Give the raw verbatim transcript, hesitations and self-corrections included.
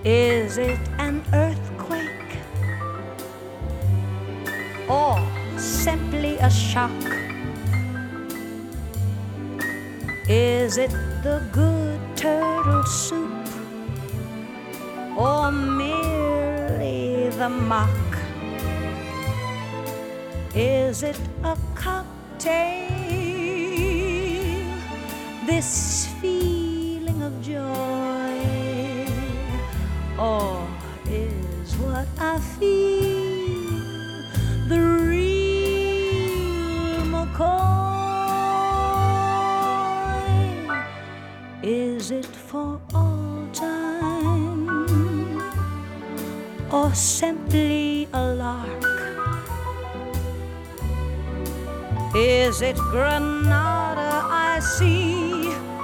Is it an earthquake or simply a shock? Is it the good turtle soup or merely the mock? Is it a cocktail, this feeling of joy? Or is what I feel the real McCoy? Is it for all time or simply a lark? Is it Granada I see